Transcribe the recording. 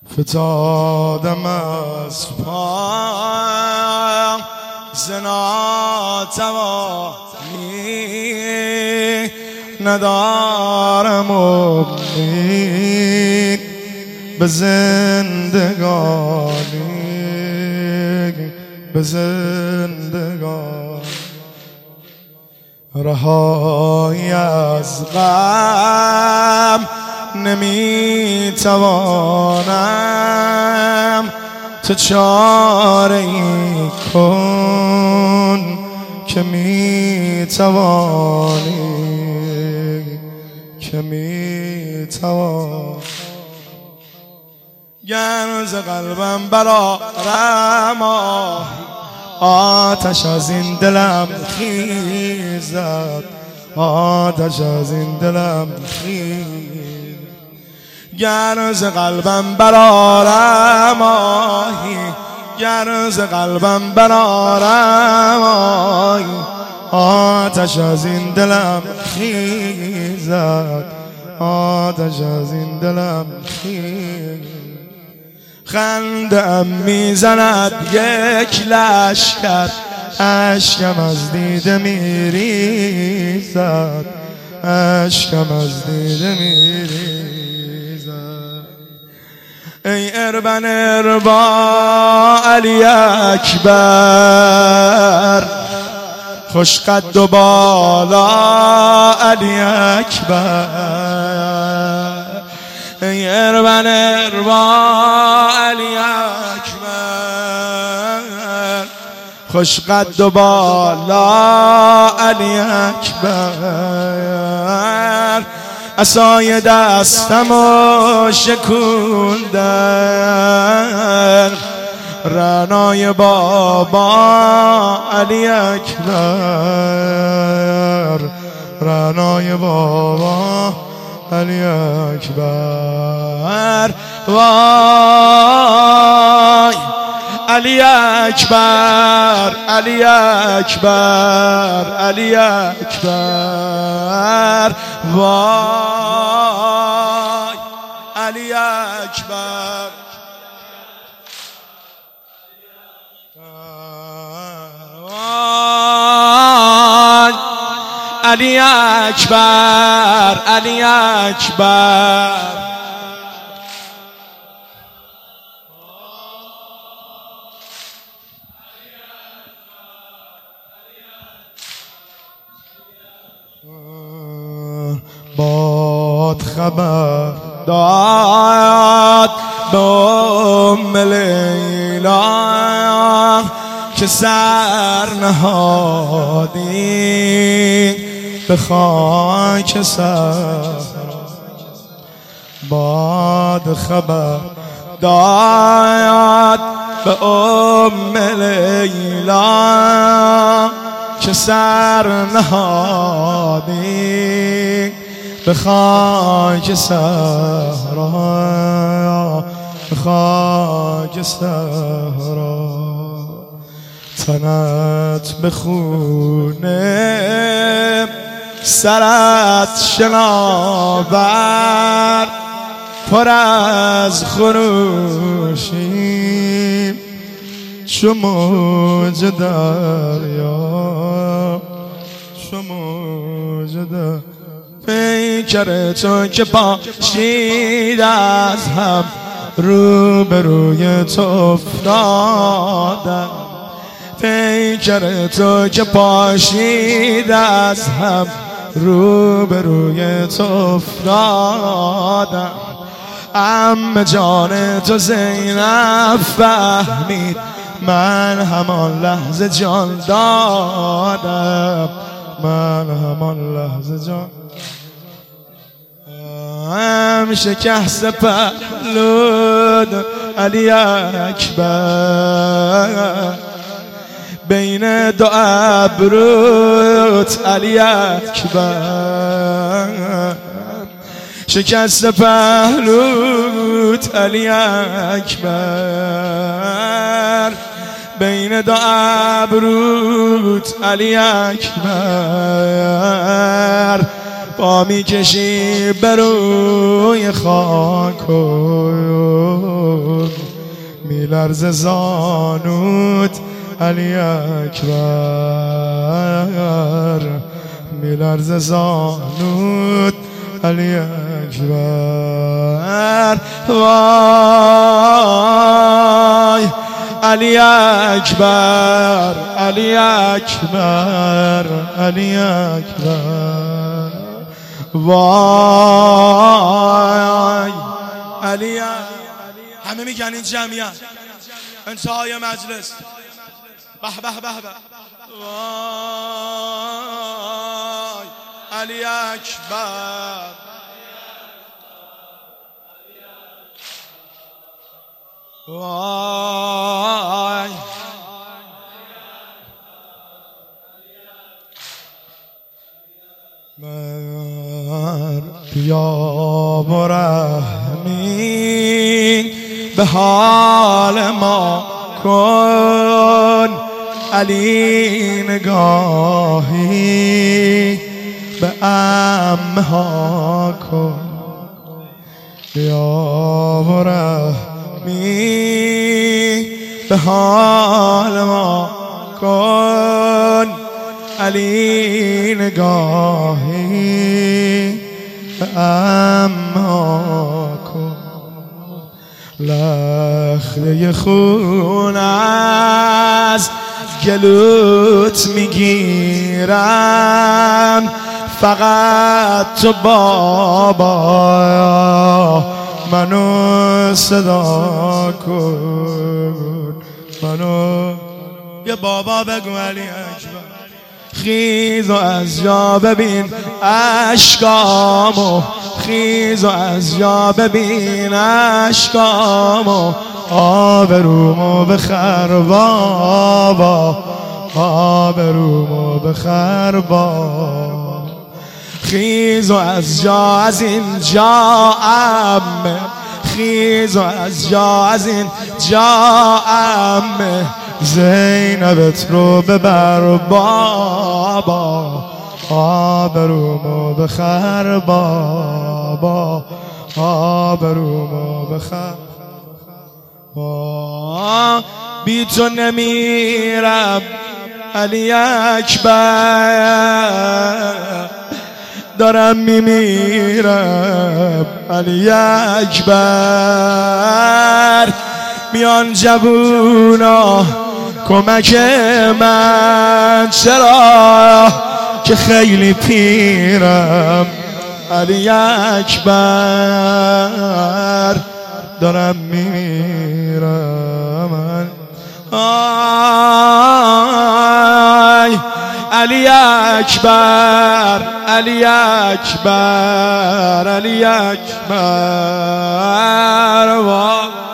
فتادم از پا ز ناتوانی، ندارم امید به زندگانی، به زندگانی. رهایی از غم نمیتوانم، تو چاره ای کن که میتوانی، که میتوانی. گر ز قلبم برآرم آتش از این دلم خیزد، آتش از این دلم خیزد. گر ز قلبم برآرم آهی، گر ز قلبم برآرم آهی، آتش از این دلم خیزد، آتش از این دلم خیزد. خنده‌ام میزند یک لشکر، اشکم از دیده میریزد، اشکم از دیده میریزد. ای اربن اربا علی اکبر، خوش قد و بالا علی اکبر. ای اربن اربا علی اکبر، خوش قد و بالا علی اکبر. عصای دستمو شکوندن، رعنای بابا علی اکبر، رعنای بابا علی اکبر. وای علی اکبر، علی اکبر، علی اکبر. وای علی اکبر. وای علی اکبر، علی اکبر. باد خبر داد به ام لیلا که سر نهادی به خاک سر. باد خبر داد به ام لیلا که سر نهادی به خاک صحرا، به خاک صحرا. تنت به خونه، سرت شناور، پر از خروشی چو موج دریا، چو موج دریا. پیکر تو که پاشید از هم، روبروی تو افتادم. پیکر تو که پاشید از هم، روبروی تو افتادم. عم جان تو زینب فهمید، من همان لحظه جان دادم، من همان لحظه جان. هم شکست پهلود علی اکبر، بین دو ابروت علی اکبر. شکست پهلوت علی اکبر، بین دو ابروت علی اکبر. پا میکشی بروی خاک میلرز زانوت علی اکبر، میلرز زانوت علی اکبر. وای علی اکبر، علی اکبر، علی اکبر. وای علی اکبر. همه میگن این جمعیت انتهای مجلس به به به به. وای علی اکبر، وای بیا برحمی به حال ما کن، علی نگاهی به عمه ها کن. بیا برحمی به حال ما کن، علی نگاهی به عمه ها کن. لخته خون از گلوت میگیرم، فقط تو بابا منو صدا کن. منو یه بابا بگو علی اکبر. خیز و از جا ببین اشکامو، خیز و از جا ببین اشکامو، آبرومو بخر بابا، آبرومو بخر بابا. خیز و از جا از اینجا عمه، خیز و از جا از اینجا عمه، زینبت رو ببر بابا، آبرومو بخر بابا، آبرومو بخر. بی تو نمیرم علی اکبر، دارم میمیرم علی اکبر. میان جوونا کمک من، چرا که خیلی پیرم علی اکبر، دارم میمیرم. آی علی اکبر، علی اکبر، علی اکبر.